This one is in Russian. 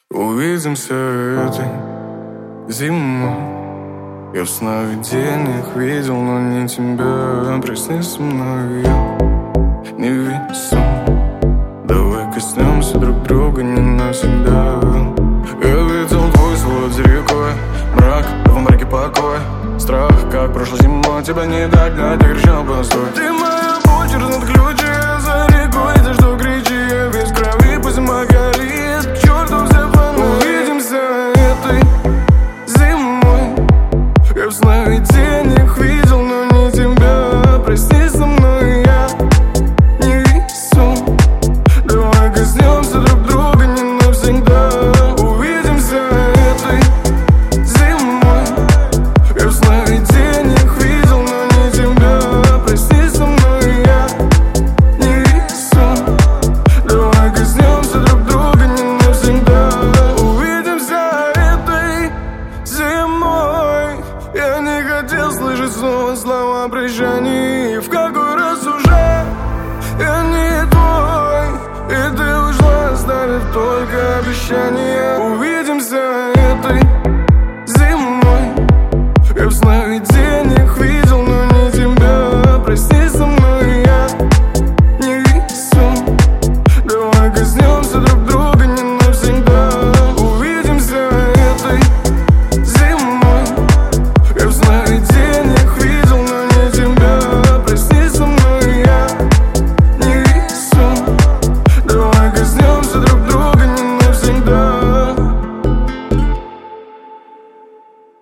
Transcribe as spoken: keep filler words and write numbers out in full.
Увидимся этой зимой. Я в сновидениях видел, но не тебя. Приснись со мной, я невесом. Давай коснемся друг друга не навсегда. Я видел твой свод за рекой, мрак, в мраке покой. Страх, как прошлой зимой, тебя не догнать, я кричал по настой. Ты моя почерк над ключи, я за рекой, за что кричи. Я весь в крови, пусть зима горит, к черту все планы. Увидимся этой зимой. Я в сновидениях видел, но не тебя. Прости со мной, я не весу. Давай коснемся друг друга не навсегда. Увидимся этой зимой. Я в сновидениях видел, но не тебя. Прости со мной, я не весу. Давай коснемся друг друга не навсегда. Увидимся этой зимой. Я не хотел слышать снова слова прощания. В какой раз уже я не твой, и ты ушла, оставив только обещания. Увидимся этой зимой. Я в сновидениях видел, но не тебя. Прости со мной, я